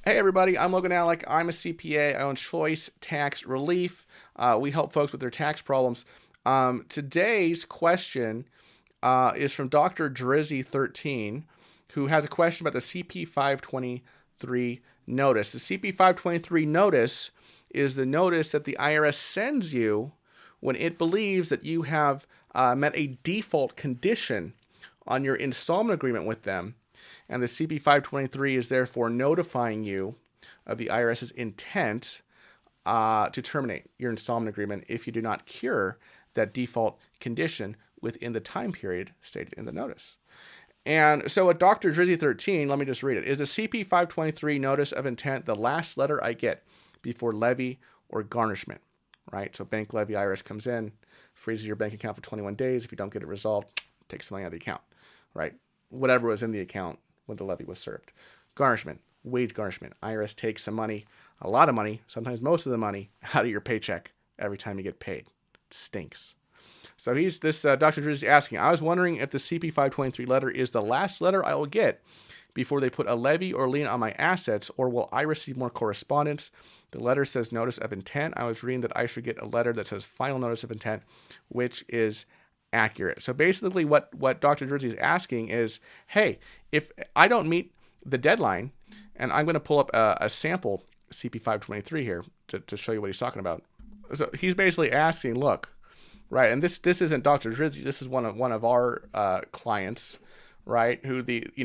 Hey everybody, I'm Logan Alec. I'm a CPA. I own Choice Tax Relief. We help folks with their tax problems. Today's question is from Dr. Drizzy13, who has a question about the CP 523 notice. The CP 523 notice is the notice that the IRS sends you when it believes that you have met a default condition on your installment agreement with them. And the CP 523 is therefore notifying you of the IRS's intent to terminate your installment agreement if you do not cure that default condition within the time period stated in the notice. And so at Dr. Drizzy13, let me just read it. Is the CP 523 notice of intent the last letter I get before levy or garnishment? Right? So bank levy, IRS comes in, freezes your bank account for 21 days. If you don't get it resolved, takes the money out of the account. Right? Whatever was in the account when the levy was served. Garnishment, wage garnishment. IRS takes some money, a lot of money, sometimes most of the money, out of your paycheck every time you get paid. It stinks. So Dr. Drew is asking, I was wondering if the CP 523 letter is the last letter I will get before they put a levy or lien on my assets, or will I receive more correspondence? The letter says notice of intent. I was reading that I should get a letter that says final notice of intent, which is accurate. So basically what Dr. Drizzy is asking is, hey, if I don't meet the deadline, and I'm going to pull up a sample CP 523 here to show you what he's talking about. So he's basically asking, look, right, and this isn't Dr. Drizzy, this is one of our clients, right, who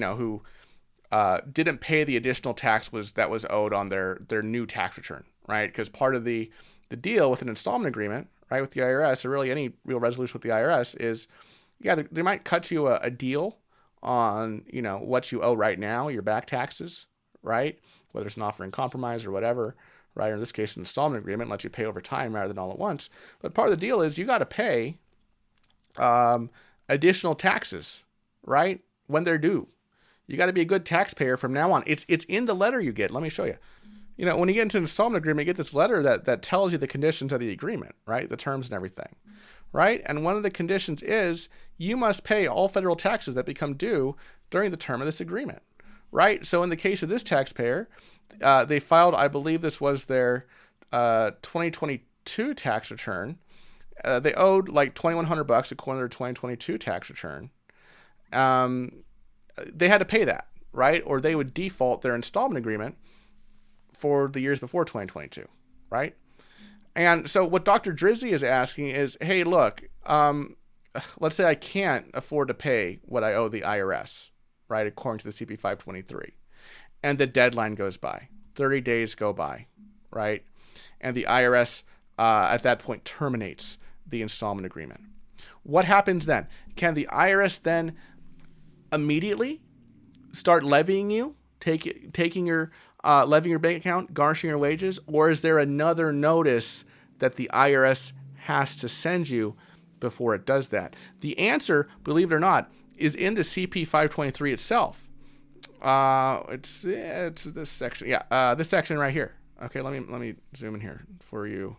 didn't pay the additional tax that was owed on their new tax return, right? Because part of the deal with an installment agreement, right, with the IRS, or really any real resolution with the IRS, is, yeah, they might cut you a deal on, what you owe right now, your back taxes, right? Whether it's an offer in compromise or whatever, right? Or in this case, an installment agreement lets you pay over time rather than all at once. But part of the deal is you got to pay additional taxes, right, when they're due. You got to be a good taxpayer from now on. It's in the letter you get. Let me show you. When you get into an installment agreement, you get this letter that tells you the conditions of the agreement, right? The terms and everything, right? And one of the conditions is you must pay all federal taxes that become due during the term of this agreement, right? So in the case of this taxpayer, they filed, I believe this was their 2022 tax return. They owed like $2,100 according to their 2022 tax return. They had to pay that, right? Or they would default their installment agreement for the years before 2022, right? And so what Dr. Drizzy is asking is, hey, look, let's say I can't afford to pay what I owe the IRS, right, according to the CP 523, and the deadline goes by, 30 days go by, right, and the IRS at that point terminates the installment agreement. What happens then? Can the IRS then immediately start levying you, taking your levying your bank account, garnishing your wages, or is there another notice that the IRS has to send you before it does that? The answer, believe it or not, is in the CP 523 itself. It's this section. Yeah, this section right here. Okay, let me zoom in here for you,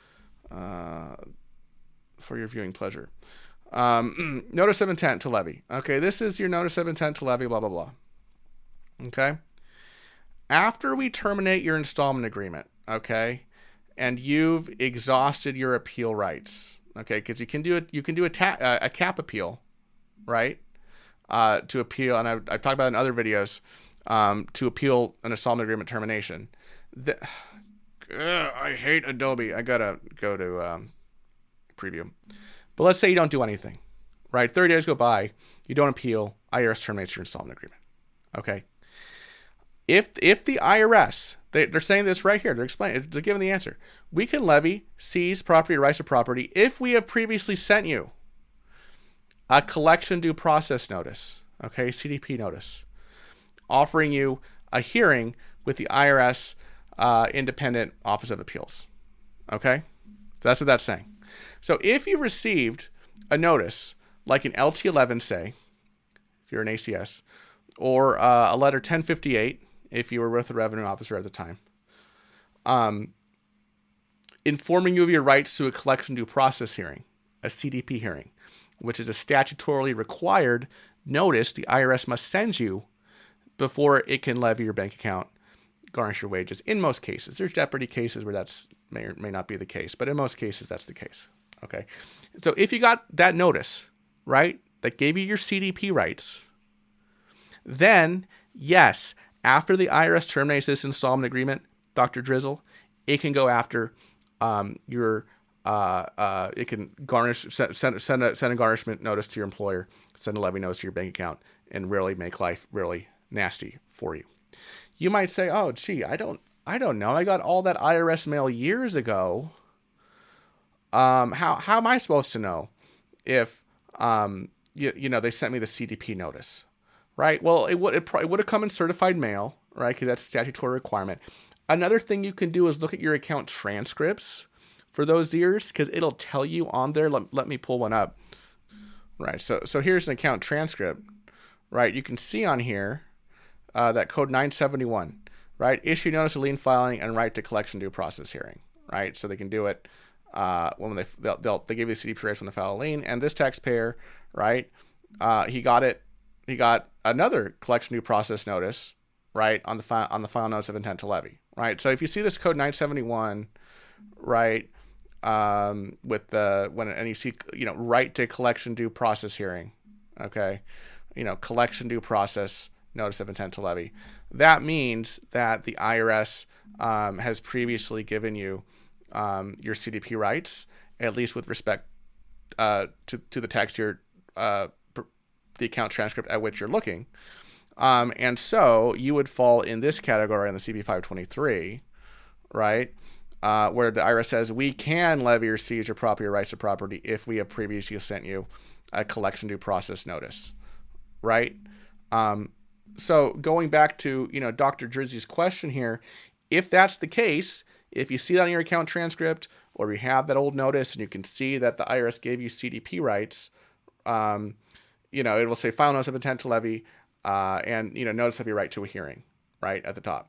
for your viewing pleasure. Notice of intent to levy. Okay, this is your notice of intent to levy, blah, blah, blah. Okay. After we terminate your installment agreement, okay, and you've exhausted your appeal rights, okay, because you can do a cap appeal, right, to appeal, and I've talked about it in other videos, to appeal an installment agreement termination. I hate Adobe. I gotta go to preview. But let's say you don't do anything, right? 30 days go by, you don't appeal, IRS terminates your installment agreement, okay? If the IRS, they're saying this right here, they're giving the answer. We can levy, seize property or rights of property if we have previously sent you a collection due process notice, okay, CDP notice, offering you a hearing with the IRS Independent Office of Appeals, okay? So that's what that's saying. So if you received a notice, like an LT11, say, if you're an ACS, or a letter 1058, if you were with the revenue officer at the time, informing you of your rights to a collection due process hearing, a CDP hearing, which is a statutorily required notice the IRS must send you before it can levy your bank account, garnish your wages in most cases. There's jeopardy cases where that's may or may not be the case, but in most cases, that's the case. Okay. So if you got that notice, right, that gave you your CDP rights, then yes, after the IRS terminates this installment agreement, Dr. Drizzle, it can go after it can garnish, send a garnishment notice to your employer, send a levy notice to your bank account, and really make life really nasty for you. You might say, "Oh, gee, I don't know. I got all that IRS mail years ago. How am I supposed to know if they sent me the CDP notice?" Right? Well, it would have come in certified mail, right? Because that's a statutory requirement. Another thing you can do is look at your account transcripts for those years, because it'll tell you on there. Let me pull one up. Right. So here's an account transcript. Right. You can see on here that code 971. Right. Issue notice of lien filing and right to collection due process hearing. Right. So they can do it when they give you the CDP rights when they file a lien. And this taxpayer, right, he got another collection due process notice, right, on the file notice of intent to levy. Right. So if you see this code 971, right, and you see, right to collection due process hearing, okay, collection due process notice of intent to levy, that means that the IRS has previously given you your CDP rights, at least with respect to the tax year, the account transcript at which you're looking. And so you would fall in this category in the CB 523, right? Where the IRS says we can levy or seize your property or rights to property if we have previously sent you a collection due process notice, right? So going back to, Dr. Drizzy's question here, if that's the case, if you see that on your account transcript or you have that old notice and you can see that the IRS gave you CDP rights, it will say file notice of intent to levy and, notice of your right to a hearing, right, at the top.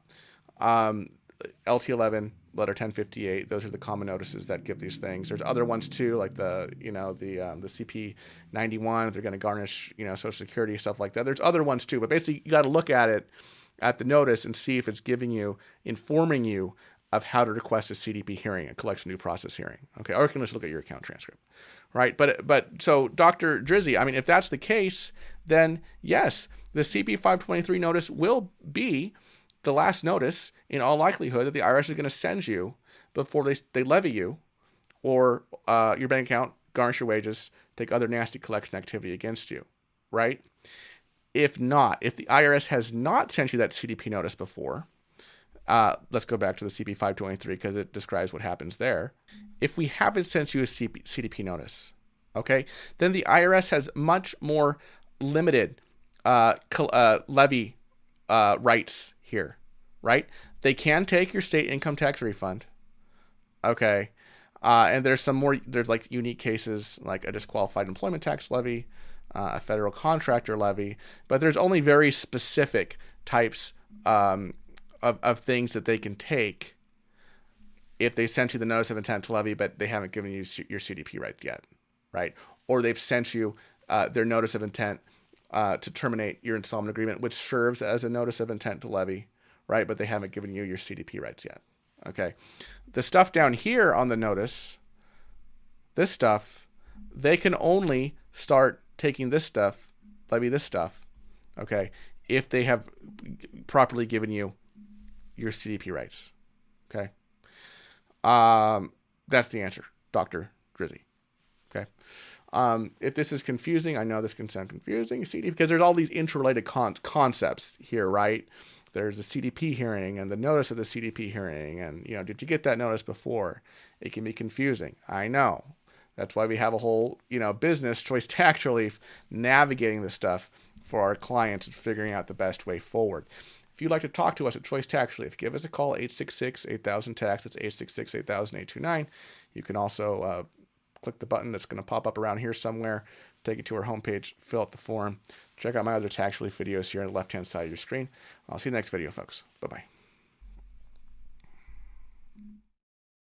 LT11, letter 1058, those are the common notices that give these things. There's other ones too, like the CP 91, if they're going to garnish, Social Security, stuff like that. There's other ones too, but basically you got to look at it at the notice and see if it's informing you of how to request a CDP hearing, a collection due process hearing. Okay, or you can just look at your account transcript, right? But so Dr. Drizzy, I mean, if that's the case, then yes, the CP 523 notice will be the last notice in all likelihood that the IRS is going to send you before they levy you or your bank account, garnish your wages, take other nasty collection activity against you, right? If not, if the IRS has not sent you that CDP notice before, let's go back to the CP 523 because it describes what happens there. If we haven't sent you a CDP notice, okay, then the IRS has much more limited levy rights here, right? They can take your state income tax refund, okay, and there's like unique cases like a disqualified employment tax levy, a federal contractor levy, but there's only very specific types of things that they can take if they sent you the notice of intent to levy, but they haven't given you your CDP right yet, right? Or they've sent you their notice of intent to terminate your installment agreement, which serves as a notice of intent to levy, right? But they haven't given you your CDP rights yet. Okay. The stuff down here on the notice, this stuff, they can only start taking this stuff, levy this stuff, okay, if they have properly given you your CDP rights. Okay. That's the answer, Dr. Drizzy. Okay. If this is confusing, I know this can sound confusing, CDP, because there's all these interrelated concepts here, right? There's the CDP hearing and the notice of the CDP hearing. And, did you get that notice before? It can be confusing. I know. That's why we have a whole, business, Choice Tax Relief, navigating this stuff for our clients and figuring out the best way forward. If you'd like to talk to us at Choice Tax Relief, give us a call, 866-8000-TAX. That's 866-8000-829. You can also click the button that's going to pop up around here somewhere, take you to our homepage, fill out the form. Check out my other tax relief videos here on the left-hand side of your screen. I'll see you in the next video, folks. Bye-bye.